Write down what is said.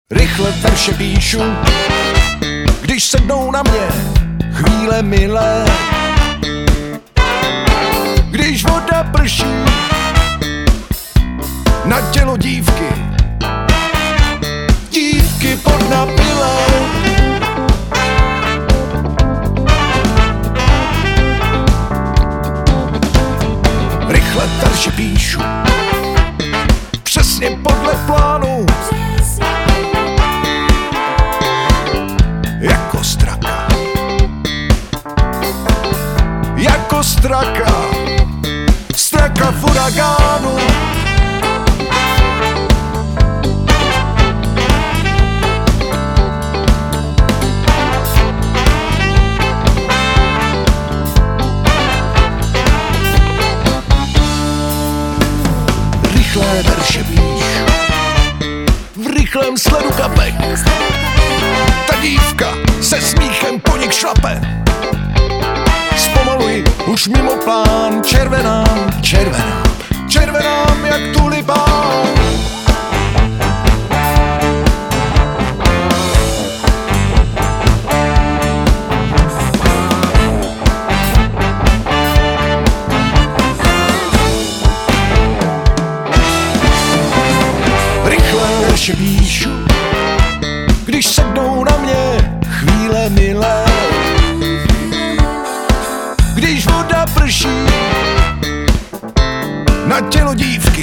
Rychle verše píšu, když sednou na mě chvíle milé. Když voda prší na tělo dívky, dívky podnapilé. Rychle verše píšu, přesně podle plánu, jako straka, jako straka, straka v uragánu. Rychlé verše píšu, v rychlém sledu kapek. Ta dívka se smíchem po nich šlape. Zpomaluji už mimo plán, červenám, červenám, červenám jak tulipán. Rychle verše píšu, když sednou na mě chvíle milé. Když voda prší na tělo dívky,